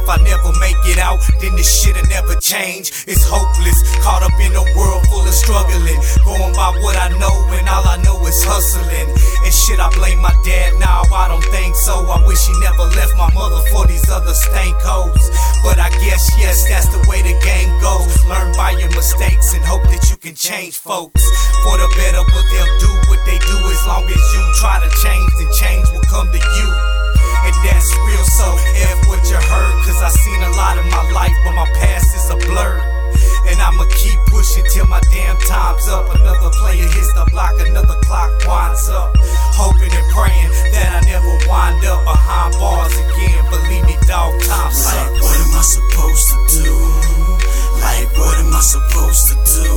I never make it out, then this shit'll never change. It's hopeless, caught up in a world full of struggling, going by what I know, and all I know is hustling. And shit, I blame my dad now, I don't think so. I wish he never left my mother for these other stank hoes. But I guess, yes, that's the way the game goes. Learn by your mistakes and hope that you can change folks for the better, but they'll do what they do as long as you try to change, then change will come to you. And that's real, so F what you heard, cause I seen a lot in my life, but my past is a blur. And I'ma keep pushing till my damn time's up. Another player hits the block, another clock winds up. Hoping and praying that I never wind up behind bars again. Believe me, dog, time sucks. Like, what am I supposed to do? Like, what am I supposed to do?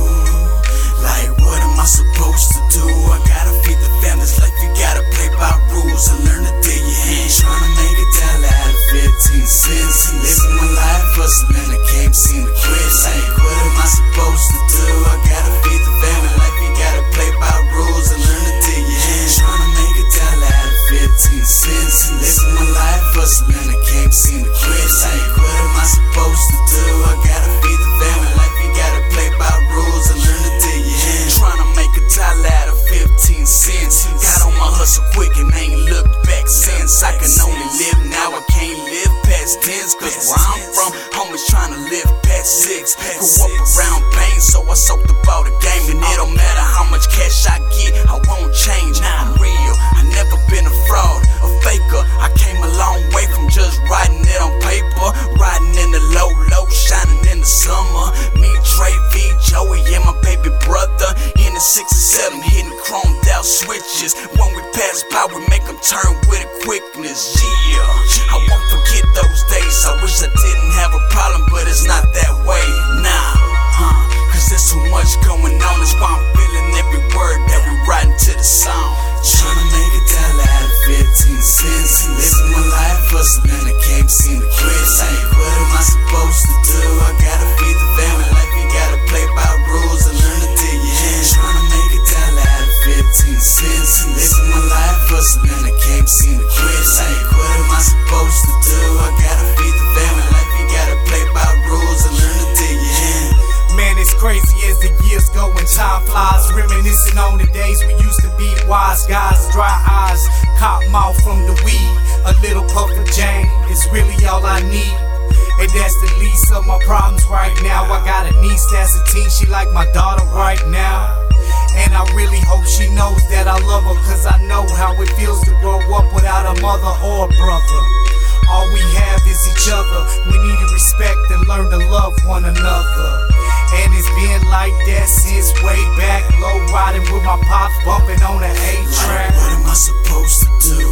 Like, what am I supposed to do? I gotta feed the families like you gotta play by rules and learn to dig your hand. Tryna make a dollar out of 15 cents. Living my life hustling, I can't seem to quit. Like, what am I supposed to do? I gotta feed the family like you gotta play by rules and learn to dig your hand. Tryna make a dollar out of 15 cents. Living my life hustling, I can't seem to quit. Like, what am I supposed to do? I gotta feed the family like you gotta play by rules and learn to dig your hand. Tryna make a dollar out of 15 cents. Got on my hustle quick and ain't looked back since. I can only live now, I can't live past tense. Cause where I'm from, homies tryna live past 6. Grew up around pain, so I soaked up all the game. And it don't matter how much cash I get, I won't change. I'm real, I never been a fraud, a faker. I came a long way from just writing it on paper. Riding in the low, shining in the summer. Me, Trey, V, Joey, and my baby brother. In the 6 and 7, hitting chromed out switches. When we pass by, we make them turn with a quickness. Yeah, I won't forget those days. I wish I didn't have a problem, but it's not that way. Nah, cause there's too much going on. That's why I'm feeling every word that we writing to the song. Tryna make a dollar out of 15 cents. Living my life hustling, I can't seem to quit. Like, what am I supposed to do? I gotta feed the family like you gotta play by rules and learn to dig your hand. Tryna make a dollar out of 15 cents. Living my life hustling, I can't seem to quit. Like, what am I supposed to do? I gotta feed the family like you gotta play by rules and learn to dig your hand. Man, it's crazy as the years go and time flies. Reminiscing on the days we used to be wise guys. Dry eyes, cop mouth from the weed. A little puff of Jane is really all I need. And that's the least of my problems right now. I got a niece that's a teen, she like my daughter right now. And I really hope she knows that I love her, cause I know how it feels to grow up without a mother or a brother. All we have is each other. We need to respect and learn to love one another. And it's been like that since way back. Low riding with my pops, bumping on the A-track. Like, what am I supposed to do?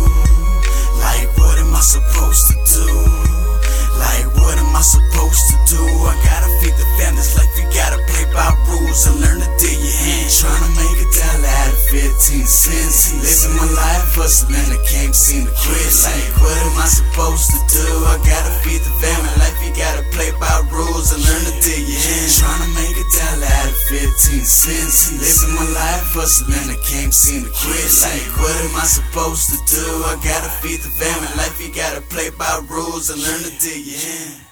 Like, what am I supposed to do? Like, what am I supposed to do? I gotta feed the families like you gotta play by rules and learn to dig your hand. Tryna make a dollar out of 15 cents. Living my life hustling, I can't seem to quit. Like, what am I supposed to do? I gotta feed the family like you gotta play by rules and learn to dig your hand. Tryna make a dollar out of 15 cents. Living my life hustling, I can't seem to quit. Like, what am I supposed to do? I gotta feed the family like you gotta play by rules and learn to dig your hand.